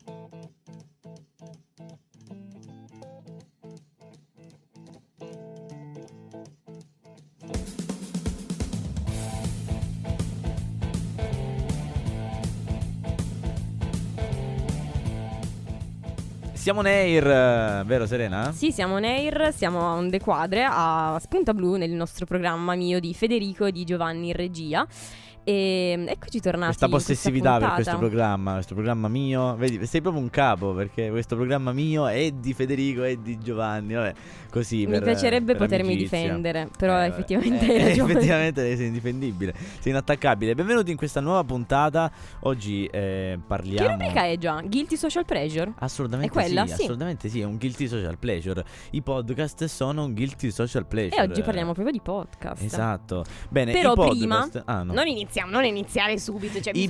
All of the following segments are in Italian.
Siamo on air, vero Serena? Sì, siamo on air, siamo a Onde Quadre, a Spunta Blu, nel nostro programma mio di Federico e di Giovanni in regia. E eccoci tornati. Questa possessività in per questo programma mio. Vedi, sei proprio un capo, perché questo programma mio è di Federico e di Giovanni. Vabbè, così mi piacerebbe per potermi amicizia. difendere, però effettivamente hai ragione. Effettivamente sei indifendibile, sei inattaccabile. Benvenuti in questa nuova puntata. Oggi parliamo. Che rubrica è già? Guilty Social Pleasure? Assolutamente è quella? sì, assolutamente sì, è un guilty social pleasure. I podcast sono un guilty social pleasure. E oggi parliamo proprio di podcast. Esatto. Bene, però i podcast... prima no. non iniziare subito, cioè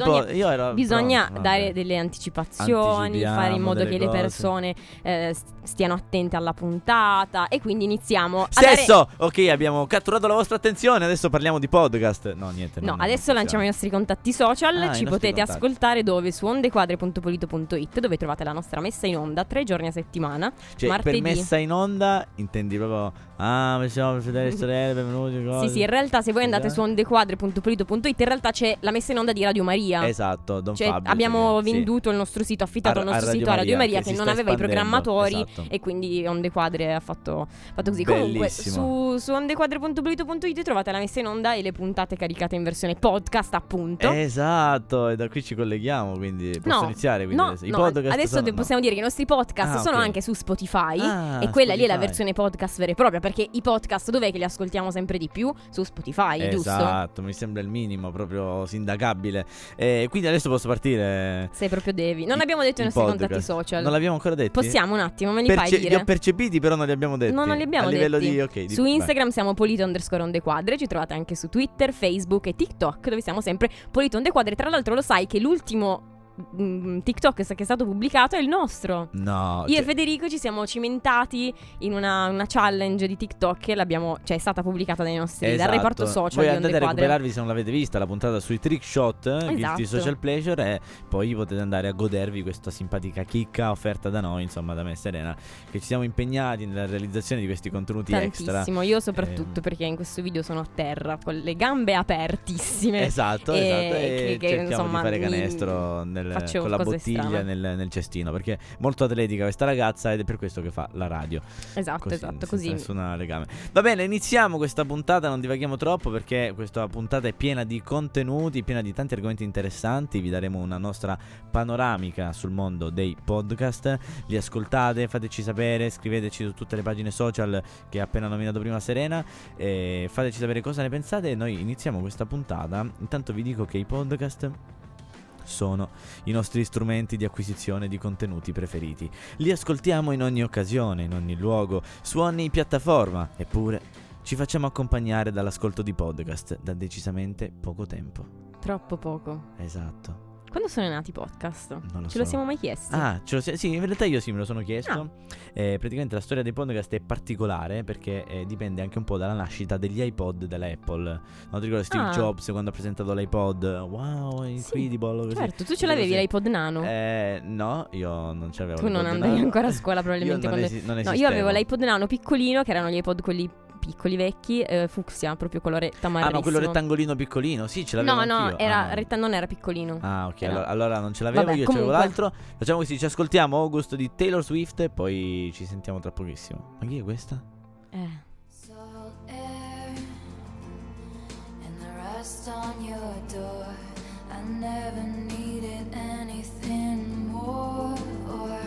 bisogna dare delle anticipazioni, fare in modo che le persone stiano attente alla puntata. E quindi iniziamo ok, abbiamo catturato la vostra attenzione. Adesso parliamo di podcast. No, niente. No, adesso lanciamo i nostri contatti social. Ci potete ascoltare dove? Su ondequadre.polito.it, dove trovate la nostra messa in onda 3 giorni a settimana. Cioè, martedì. Per messa in onda intendi proprio siamo fratelli e sorelle, benvenuti, cose. Sì, in realtà se voi andate su ondequadre.polito.it, in realtà c'è la messa in onda di Radio Maria. Esatto, Fabio, abbiamo venduto il nostro sito, affittato il nostro sito a Radio Maria, che non aveva i programmatori, esatto. E quindi Onde Quadre ha fatto così. Bellissimo. Comunque su ondequadre.polito.it trovate la messa in onda e le puntate caricate in versione podcast, appunto. Esatto, e da qui ci colleghiamo, quindi posso iniziare. Quindi adesso possiamo dire che i nostri podcast sono anche su Spotify, e quella lì è la versione podcast vera e propria, perché i podcast dov'è che li ascoltiamo sempre di più? Su Spotify, giusto? Esatto, mi sembra il minimo, proprio sindacabile. Quindi adesso posso partire. Sei proprio devi. Non abbiamo detto i nostri contatti social. Non l'abbiamo ancora detto. Possiamo un attimo, me li fai dire? Li ho percepiti, però non li abbiamo detti. No, non li abbiamo detti. A livello di su Instagram siamo Polito_Ondequadre. Ci trovate anche su Twitter, Facebook e TikTok, dove siamo sempre Polito_Ondequadre. Tra l'altro lo sai che l'ultimo TikTok che è stato pubblicato è il nostro. No, io e Federico ci siamo cimentati in una challenge di TikTok che è stata pubblicata dal reparto social. Voi andate a recuperarvi, se non l'avete vista, la puntata sui trick shot, Guilty Social Pleasure, e poi potete andare a godervi questa simpatica chicca offerta da noi, insomma da me e Serena, che ci siamo impegnati nella realizzazione di questi contenuti tantissimo, extra. Io soprattutto perché in questo video sono a terra con le gambe apertissime. Esatto, e cerchiamo insomma, di fare canestro con la bottiglia nel cestino, perché è molto atletica questa ragazza ed è per questo che fa la radio. Esatto, così. Nessun legame. Va bene, iniziamo questa puntata, non divaghiamo troppo, perché questa puntata è piena di contenuti, piena di tanti argomenti interessanti. Vi daremo una nostra panoramica sul mondo dei podcast. Li ascoltate, fateci sapere, scriveteci su tutte le pagine social che ha appena nominato prima Serena, e fateci sapere cosa ne pensate. Noi iniziamo questa puntata. Intanto vi dico che i podcast sono i nostri strumenti di acquisizione di contenuti preferiti. Li ascoltiamo in ogni occasione, in ogni luogo, su ogni piattaforma. Eppure ci facciamo accompagnare dall'ascolto di podcast da decisamente poco tempo. Troppo poco. Esatto. Quando sono nati i podcast? Non lo Ce lo siamo mai chiesti? Sì, in realtà io sì, me lo sono chiesto. Praticamente la storia dei podcast è particolare, perché dipende anche un po' dalla nascita degli iPod della Apple. Non ti ricordo Steve Jobs quando ha presentato l'iPod? Wow, incredible, così. Certo, tu ce l'avevi l'iPod Nano? No, io non ce l'avevo. Tu non andavi ancora a scuola probabilmente. No, io avevo l'iPod Nano piccolino, che erano gli iPod quelli piccoli vecchi, fucsia, proprio colore tamarrissimo. No, quello rettangolino piccolino, sì, ce l'avevo anch'io. Non era piccolino. Ok, allora non ce l'avevo. Io c'avevo l'altro. Facciamo così, ci ascoltiamo August di Taylor Swift e poi ci sentiamo tra pochissimo. Ma chi è questa? On your door, I never needed anything more, or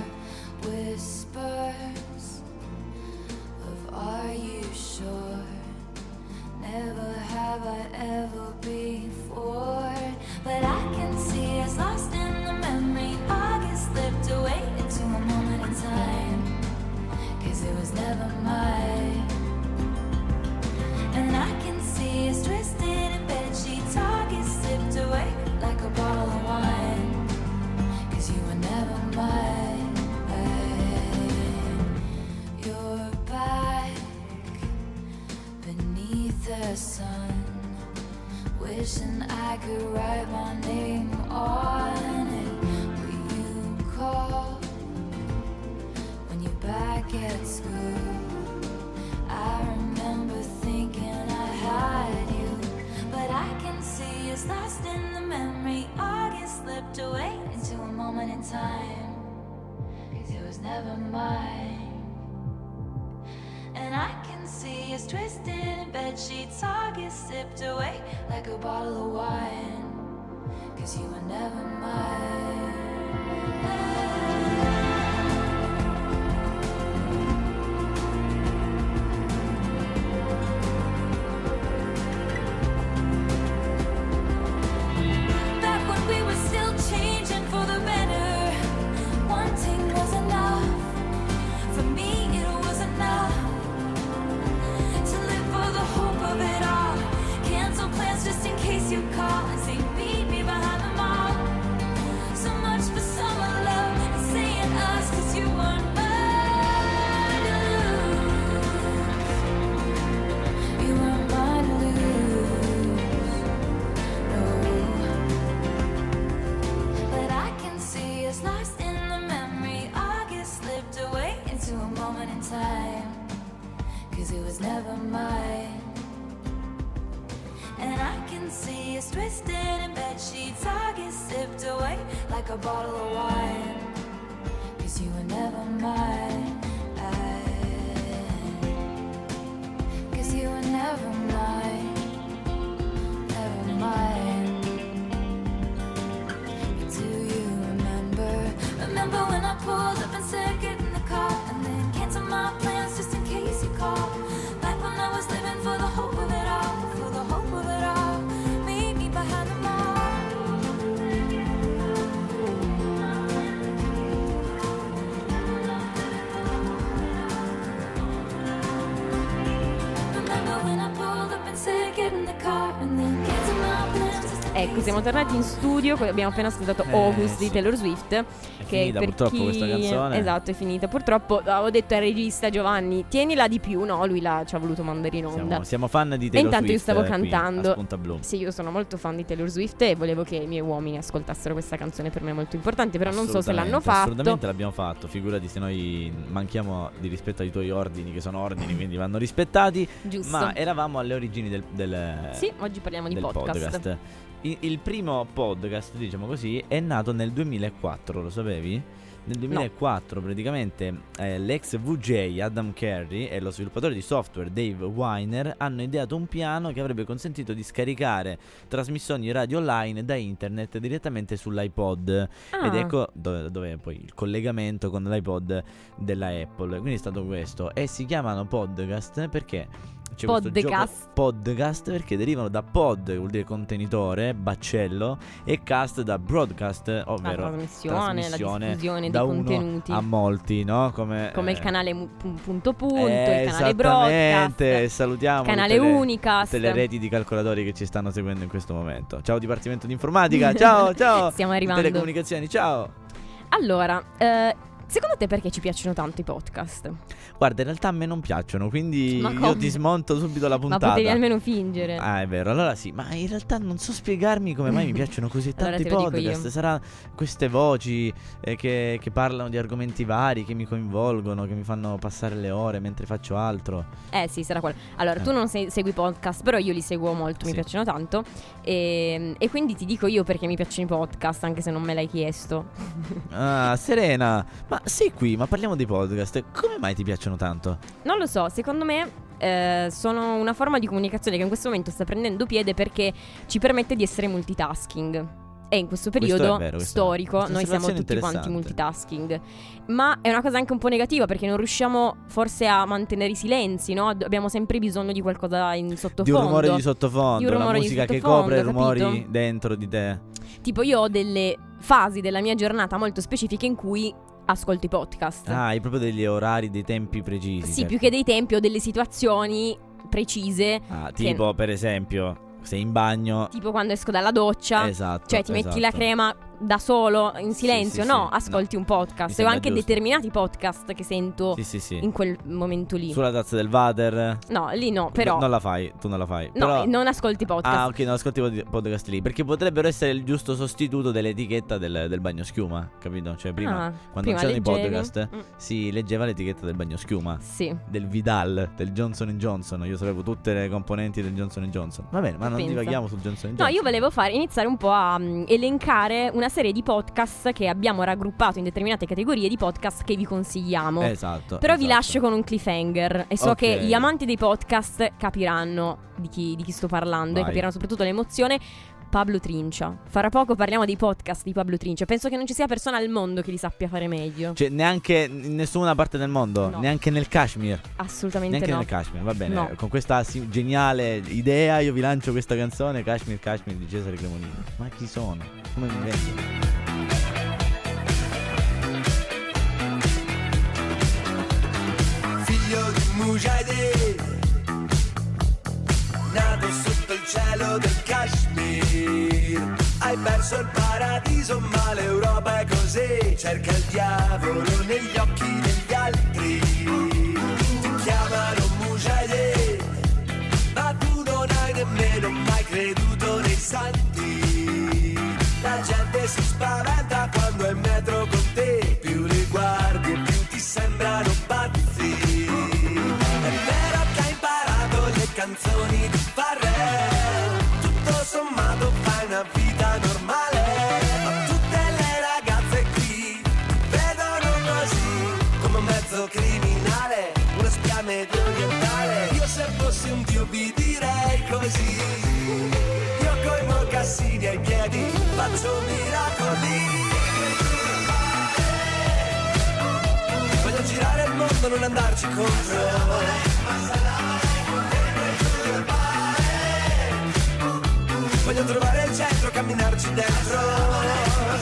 whispers of are you sure? Never have I ever before, but I can see it's lost in the memory. August slipped away into a moment in time, 'cause it was never mine. And I can see it's twisted in bed sheets. August slipped away like a bottle of wine, 'cause you were never mine. You're back beneath the sun, wishing I could write my name on it. Will you call it's lost in the memory. August slipped away into a moment in time, 'cause it was never mine. And I can see us twisted in bed sheets. August sipped away like a bottle of wine, 'cause you were never mine. Back when we were still changing for the better, wanting was enough. For me it was enough to live for the hope of it all. Cancel plans just in case you call and say meet me behind the mall. So much for summer love and saying us, 'cause you weren't mine to lose. You weren't mine to lose. No. But I can see us lost in the memory. August slipped away into a moment in time, 'cause it was never mine. And I can see us twisted in bed sheets. August sipped away like a bottle of wine, 'cause you were never mine. 'Cause you were never mine. Never mine. Do you remember? Remember when I pulled up and said get in the car, and then cancel my plans just in case you call. Back when I was living for the hope of it all, for the hope of it all. Meet me behind the mall. Remember when I pulled up and said get in the car, and then cancel my plans just in Ecco, case siamo you tornati in call. studio. Abbiamo appena ascoltato August sì. di Taylor Swift. È finita purtroppo questa canzone. Esatto, è finita. Purtroppo avevo detto al regista Giovanni, tienila di più. No, lui ci ha voluto mandare in onda. Siamo fan di E Taylor intanto io Swift, stavo qui, cantando. a Spunta Blu. Sì, io sono molto fan di Taylor Swift e volevo che i miei uomini ascoltassero questa canzone, per me è molto importante, però non so se l'hanno fatto. Assolutamente l'abbiamo fatto. Figurati se noi manchiamo di rispetto ai tuoi ordini, che sono ordini, quindi vanno rispettati. Giusto. Ma eravamo alle origini del Sì, oggi parliamo di del podcast. Il primo podcast, diciamo così, è nato nel 2004, lo sapevi? Nel 2004 praticamente l'ex VJ Adam Curry e lo sviluppatore di software Dave Weiner hanno ideato un piano che avrebbe consentito di scaricare trasmissioni radio online da internet direttamente sull'iPod. Ah. Ed ecco dove è poi il collegamento con l'iPod della Apple. Quindi è stato questo. E si chiamano podcast perché c'è questo Podcast. gioco podcast perché derivano da pod, che vuol dire contenitore, baccello, e cast da broadcast, ovvero La trasmissione, la diffusione da dei uno contenuti. a molti, no? Come il canale punto, il canale esattamente. broadcast, Salutiamo canale Unicast, tutte le reti di calcolatori che ci stanno seguendo in questo momento. Ciao Dipartimento di Informatica, ciao ciao. Stiamo arrivando. Telecomunicazioni, ciao. Allora, secondo te perché ci piacciono tanto i podcast? Guarda, in realtà a me non piacciono, quindi Ma io come? ti smonto subito la Ma puntata. potevi almeno fingere. Ah, è vero, allora sì, ma in realtà non so spiegarmi come mai mi piacciono così Allora tanti te lo dico podcast. io. Sarà queste voci che parlano di argomenti vari, che mi coinvolgono, che mi fanno passare le ore mentre faccio altro. Sì, sarà quello. Allora, tu non segui podcast, però io li seguo molto, mi Sì. piacciono tanto. E quindi ti dico io perché mi piacciono i podcast, anche se non me l'hai chiesto. Ah, Serena, ma sei qui, ma parliamo di podcast. Come mai ti piacciono tanto? Non lo so, secondo me sono una forma di comunicazione che in questo momento sta prendendo piede perché ci permette di essere multitasking. E in questo periodo è vero, storico questa noi siamo osservazione tutti quanti interessante. multitasking. Ma è una cosa anche un po' negativa perché non riusciamo forse a mantenere i silenzi, no? Abbiamo sempre bisogno di qualcosa in sottofondo. Di un rumore di sottofondo, Di un rumore la di musica che sottofondo, copre i rumori capito? dentro di te. Tipo io ho delle fasi della mia giornata molto specifiche in cui ascolto i podcast. Ah, hai proprio degli orari, dei tempi precisi. Sì, certo. più che dei tempi ho delle situazioni precise. Ah, tipo per esempio, sei in bagno. Tipo quando esco dalla doccia. Esatto. Cioè ti metti la esatto. crema da solo in silenzio, sì, no, sì, ascolti no. un podcast. Mi E ho sembra anche giusto. determinati podcast che sento Sì. in quel momento lì. Sulla tazza del Vader. No, lì no, però Non la fai, tu non la fai. no, Però... non ascolti podcast. Ah, ok, non ascolti i podcast lì. Perché potrebbero essere il giusto sostituto dell'etichetta del bagno schiuma, capito? Cioè prima, Ah, quando prima c'erano i leggevi. podcast, si leggeva l'etichetta del bagno schiuma. Sì. Del Vidal, del Johnson Johnson. Io sapevo tutte le componenti del Johnson Johnson. Va bene, ma non Pensa. divaghiamo sul Johnson No, Johnson. io volevo iniziare un po' a elencare una serie di podcast che abbiamo raggruppato in determinate categorie di podcast che vi consigliamo. Esatto. Però vi esatto. lascio con un cliffhanger e so Ok. che gli amanti dei podcast capiranno di chi sto parlando e Vai. capiranno soprattutto l'emozione. Pablo Trincia. Fra poco parliamo dei podcast di Pablo Trincia. Penso che non ci sia persona al mondo che li sappia fare meglio. Cioè, neanche in nessuna parte del mondo, No. neanche nel Kashmir. Assolutamente Neanche no. nel Kashmir, va bene. No. Con questa geniale idea io vi lancio questa canzone, Kashmir di Cesare Cremonini. Ma chi sono? Come mi invento? Figlio di Mujahideen, nato sotto il cielo del Kashmir. Hai perso il paradiso ma l'Europa è così. Cerca il diavolo negli occhi degli altri. Ti chiamano Mujahideen, ma tu non hai nemmeno mai creduto nei santi. La gente si spaventa quando è in metro con te. Più li guardi e più ti sembrano pazzi. È vero che hai imparato le canzoni di Pharrell, tutto sommato fai una vita normale, ma tutte le ragazze qui ti vedono così, come un mezzo criminale, una spia medio orientale. Io se fossi un dio vi direi così. Io coi mocassini ai piedi faccio miracoli. Voglio girare il mondo, non andarci contro. Voglio trovare il centro, camminarci dentro.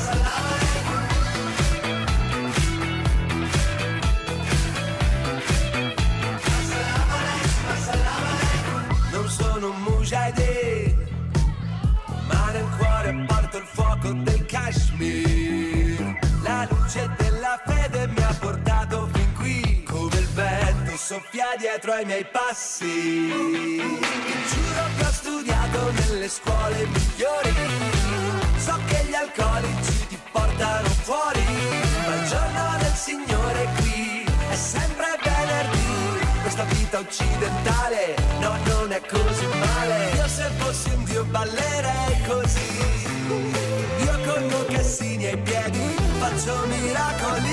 Non sono un mujahideen, ma nel cuore porto il fuoco del Kashmir. La luce della fede mi ha portato fin qui, come il vento soffia dietro ai miei passi. Giuro che ho studiato nelle scuole migliori, so che gli alcolici ti portano fuori, ma il giorno del Signore qui è sempre venerdì. Questa vita occidentale, no, non è così male. Io se fossi un dio ballerei così. Io con mocassini ai piedi faccio miracoli.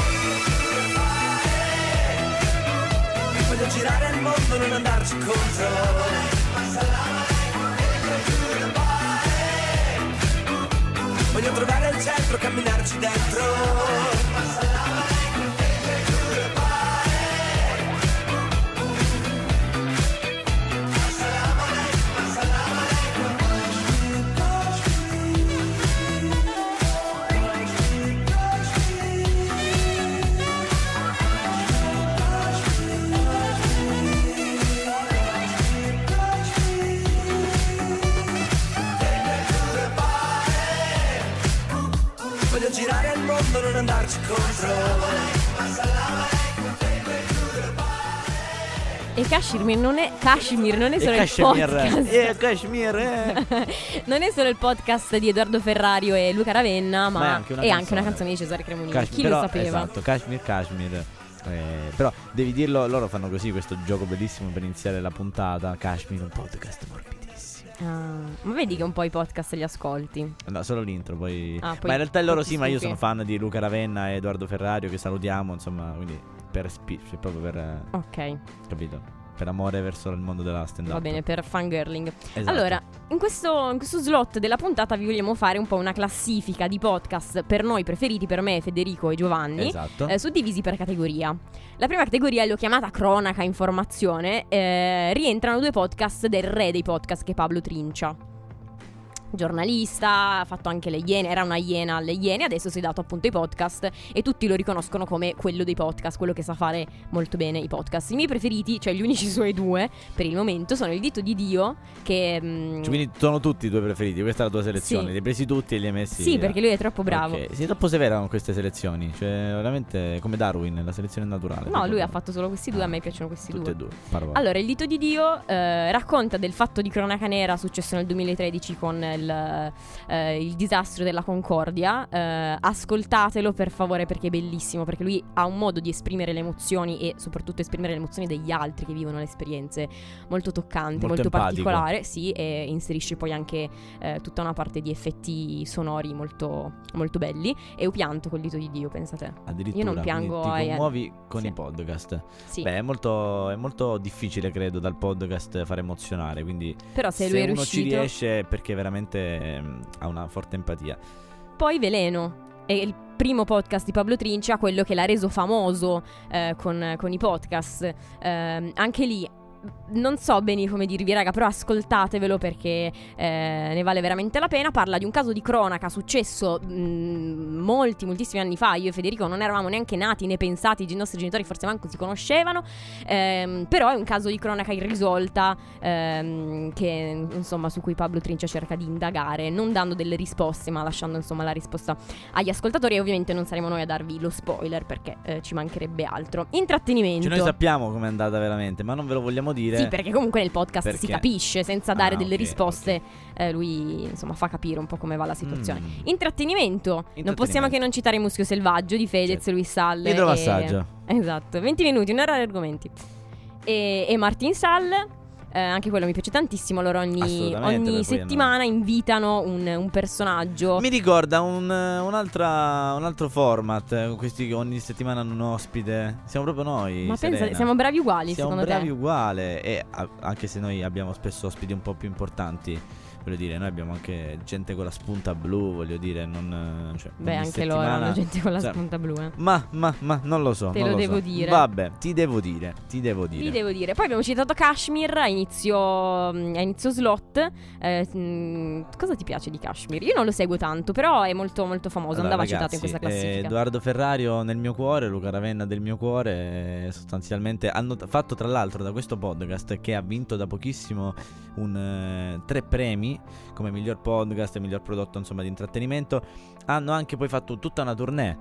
Voglio girare il mondo, non andarci contro. Voglio trovare il centro, camminarci dentro. Voglio girare il mondo, non andarci contro. E Kashmir non è solo il Kashmir, podcast. Kashmir. Non è solo il podcast di Edoardo Ferrario e Luca Ravenna, ma Ma è anche una canzone di Cesare Cremonini. Kashmir, Chi però, lo sapeva? Esatto, Kashmir. Però devi dirlo, loro fanno così questo gioco bellissimo per iniziare la puntata. Kashmir, un podcast morbidissimo. Ma vedi che un po' i podcast li ascolti. No, solo l'intro, poi... Ah, poi Ma in realtà loro ti sì, ma io stufi. sono fan di Luca Ravenna e Edoardo Ferrario, che salutiamo, insomma, quindi cioè, proprio per... Ok, capito? Per amore verso il mondo della stand-up. va bene, per fangirling. Esatto. Allora, in questo slot della puntata vi vogliamo fare un po' una classifica di podcast per noi preferiti, per me, Federico e Giovanni, Esatto. suddivisi per categoria. La prima categoria l'ho chiamata cronaca informazione. Rientrano due podcast del re dei podcast, che è Pablo Trincia. giornalista, ha fatto anche le Iene, era una iena alle Iene, adesso si è dato appunto ai podcast e tutti lo riconoscono come quello dei podcast, quello che sa fare molto bene i podcast. I miei preferiti, cioè gli unici suoi due per il momento, sono Il dito di Dio, che quindi sono tutti i tuoi preferiti, questa è la tua selezione, Sì. li hai presi tutti e li hai messi. sì, perché lui è troppo bravo. Ok, sei troppo severa con queste selezioni, cioè veramente come Darwin, la selezione naturale. No, lui ha fatto fatto solo questi due, a me piacciono questi tutte due. e due. Parla. Allora, Il dito di Dio racconta del fatto di cronaca nera successo nel 2013 con il disastro della Concordia. Ascoltatelo per favore, perché è bellissimo, perché lui ha un modo di esprimere le emozioni e soprattutto esprimere le emozioni degli altri che vivono le esperienze molto toccante, molto empatico. particolare, sì, e inserisce poi anche tutta una parte di effetti sonori molto, molto belli. E ho pianto col dito di Dio, pensate. Addirittura, io non piango quindi ti ai- commuovi con sì. i podcast. Sì. Beh, è molto difficile, credo, dal podcast fare emozionare, quindi Però se lui è uno ci riuscito. riesce è perché veramente ha una forte empatia. Poi Veleno è il primo podcast di Pablo Trincia, quello che l'ha reso famoso con i podcast. Anche lì non so bene come dirvi, raga, però ascoltatevelo perché ne vale veramente la pena. Parla di un caso di cronaca successo moltissimi anni fa. Io e Federico non eravamo neanche nati né pensati, i nostri genitori forse manco si conoscevano, però è un caso di cronaca irrisolta, che insomma su cui Pablo Trincia cerca di indagare, non dando delle risposte ma lasciando insomma la risposta agli ascoltatori. E ovviamente non saremo noi a darvi lo spoiler perché ci mancherebbe altro. Intrattenimento. Cioè, noi sappiamo com'è andata veramente, ma non ve lo vogliamo dire. Sì, perché comunque nel podcast si Perché? capisce, senza dare delle ok, risposte. Lui insomma fa capire un po' come va la situazione. Mm. Intrattenimento. Non possiamo che non citare Muschio Selvaggio di Fedez, Certo. Luis Salle. Idrovassaggio. Esatto, 20 minuti, un'ora di argomenti. E Martin Sall. Anche quello mi piace tantissimo. Loro Assolutamente, ogni poi settimana invitano un personaggio. Mi ricorda un altro format, questi che ogni settimana hanno un ospite. Siamo proprio noi. Ma Serena. pensa, siamo bravi uguali Siamo secondo bravi te? uguale. E anche se noi abbiamo spesso ospiti un po' più importanti, voglio dire, noi abbiamo anche gente con la spunta blu, voglio dire, non cioè, Beh, ogni anche loro settimana- hanno gente con la cioè, spunta blu. Ma non lo so. Te non lo lo devo so. dire. Vabbè, ti devo dire. Vi devo dire. Poi abbiamo citato Kashmir a inizio slot. Cosa ti piace di Kashmir? Io non lo seguo tanto, però è molto molto famoso. Allora, Andava ragazzi, citato in questa classifica. Edoardo Ferrario nel mio cuore, Luca Ravenna del mio cuore, sostanzialmente hanno fatto tra l'altro da questo podcast, che ha vinto da pochissimo 3 premi come miglior podcast e miglior prodotto insomma di intrattenimento. Hanno anche poi fatto tutta una tournée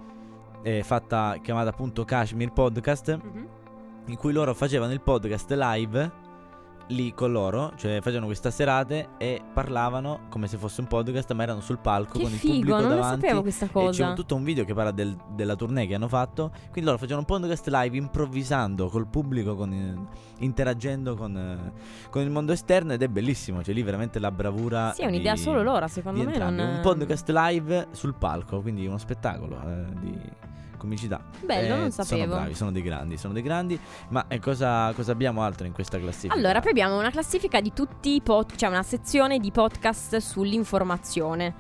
chiamata appunto Kashmir Podcast, Mhm. in cui loro facevano il podcast live lì con loro, cioè facevano queste serate e parlavano come se fosse un podcast, ma erano sul palco Che con il figo, pubblico non lo davanti. sapevo questa E c'è cosa. tutto un video che parla della tournée che hanno fatto. Quindi loro facevano un podcast live improvvisando col pubblico, interagendo con il mondo esterno, ed è bellissimo. Cioè lì veramente la bravura. Sì, è un'idea solo loro, secondo di me. entrambi. Non... Un podcast live sul palco, quindi uno spettacolo di comicità. Bello, non sapevo. Sono bravi, sono dei grandi. Ma cosa abbiamo altro in questa classifica? Allora, poi abbiamo una classifica di tutti i cioè una sezione di podcast sull'informazione.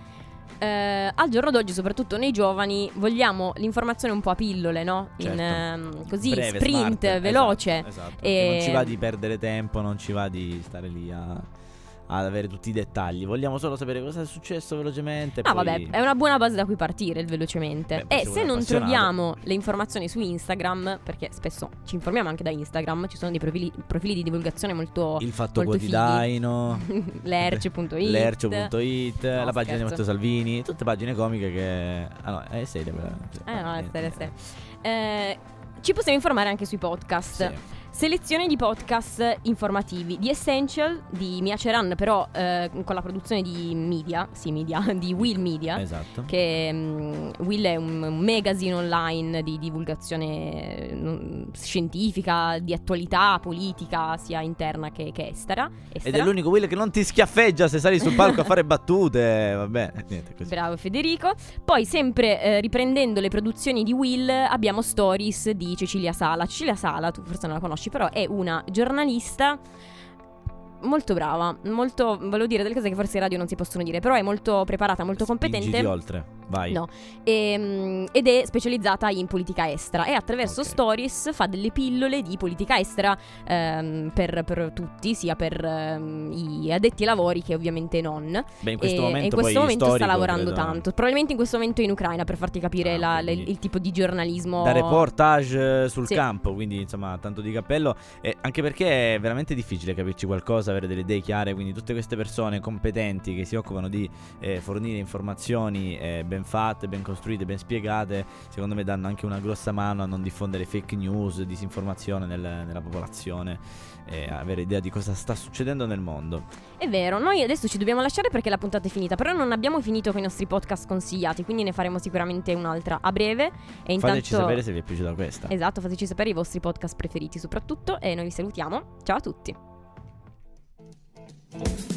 Al giorno d'oggi, soprattutto nei giovani, vogliamo l'informazione un po' a pillole, no? Certo. Così, Breve, sprint, smart, veloce. esatto, E- perché non ci va di perdere tempo, non ci va di stare lì ad avere tutti i dettagli. Vogliamo solo sapere cosa è successo velocemente. Ah, poi... vabbè, è una buona base da cui partire velocemente. Beh, E se se uno è non appassionato. troviamo le informazioni su Instagram, perché spesso ci informiamo anche da Instagram, ci sono dei profili di divulgazione molto Il Fatto molto Quotidiano, lercio.it, Lercio.it, la pagina di scherzo. Matteo Salvini, tutte pagine comiche che... Ah no, è seria quella. No, è seria. Ci possiamo informare anche sui podcast. Sì. Selezione di podcast informativi di Essential, di Mia Ceran, però con la produzione di di Will Media. Esatto. Che Will è un magazine online di divulgazione scientifica, di attualità politica, sia interna che estera. Ed è l'unico Will che non ti schiaffeggia se sali sul palco a fare battute. Vabbè, niente così. Bravo Federico. Poi sempre riprendendo le produzioni di Will, abbiamo Stories di Cecilia Sala. Cecilia Sala, tu forse non la conosci, però è una giornalista molto brava, molto, volevo dire delle cose che forse in radio non si possono dire, però è molto preparata, molto Spingiti competente. oltre. Vai. No. Ed è specializzata in politica estera e attraverso Ok. Stories fa delle pillole di politica estera per tutti, sia per i addetti ai lavori che ovviamente non. Beh, in questo E momento in questo poi momento storico, sta lavorando credo. tanto. Probabilmente in questo momento in Ucraina, per farti capire Quindi il tipo di giornalismo. da reportage sul Sì. campo, quindi insomma tanto di cappello, anche perché è veramente difficile capirci qualcosa, avere delle idee chiare, quindi tutte queste persone competenti che si occupano di fornire informazioni ben fatte, ben costruite, ben spiegate, secondo me danno anche una grossa mano a non diffondere fake news, disinformazione nella popolazione, e avere idea di cosa sta succedendo nel mondo. È vero, noi adesso ci dobbiamo lasciare perché la puntata è finita, però non abbiamo finito con i nostri podcast consigliati, quindi ne faremo sicuramente un'altra a breve. E intanto, Fateci sapere se vi è piaciuta questa. esatto, fateci sapere i vostri podcast preferiti soprattutto e noi vi salutiamo. Ciao a tutti.